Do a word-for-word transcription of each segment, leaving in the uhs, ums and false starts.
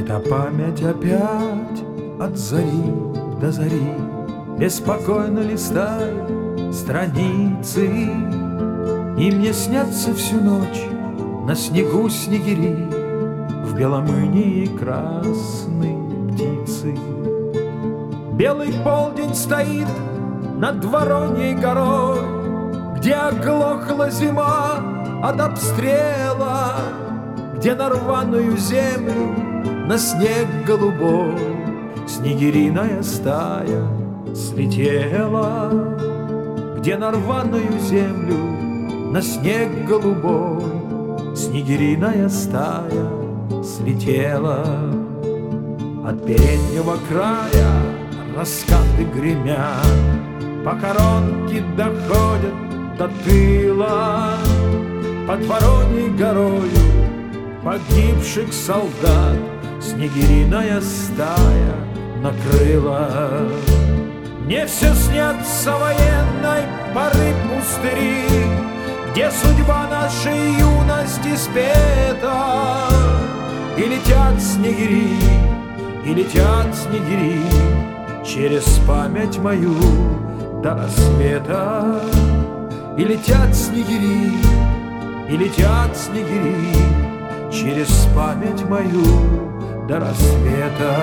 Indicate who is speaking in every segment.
Speaker 1: Эта память опять от зари до зари беспокойно листает страницы, и мне снятся всю ночь на снегу снегири, в белом инии красной птицы. Белый полдень стоит над Вороньей горой, где оглохла зима от обстрела, где на рваную землю, на снег голубой снегириная стая слетела, где на рваную землю, на снег голубой снегириная стая слетела. От переднего края раскаты гремят, похоронки доходят до тыла. Под Вороньей горою погибших солдат снегириная стая накрыла. Мне все снятся военной поры пустыри, где судьба нашей юности спета. И летят снегири, и летят снегири через память мою до рассвета. И летят снегири, и летят снегири через память мою до рассвета.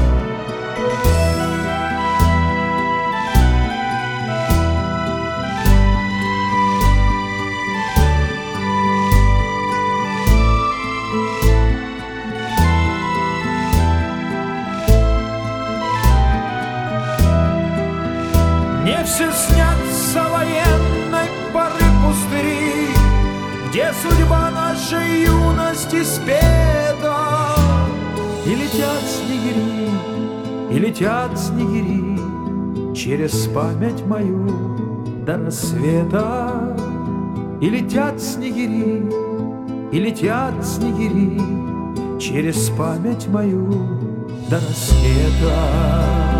Speaker 1: Мне все снятся военной поры пустыри, где судьба нашей юности спета. И летят снегири, и летят снегири через память мою до рассвета. И летят снегири, и летят снегири через память мою до рассвета.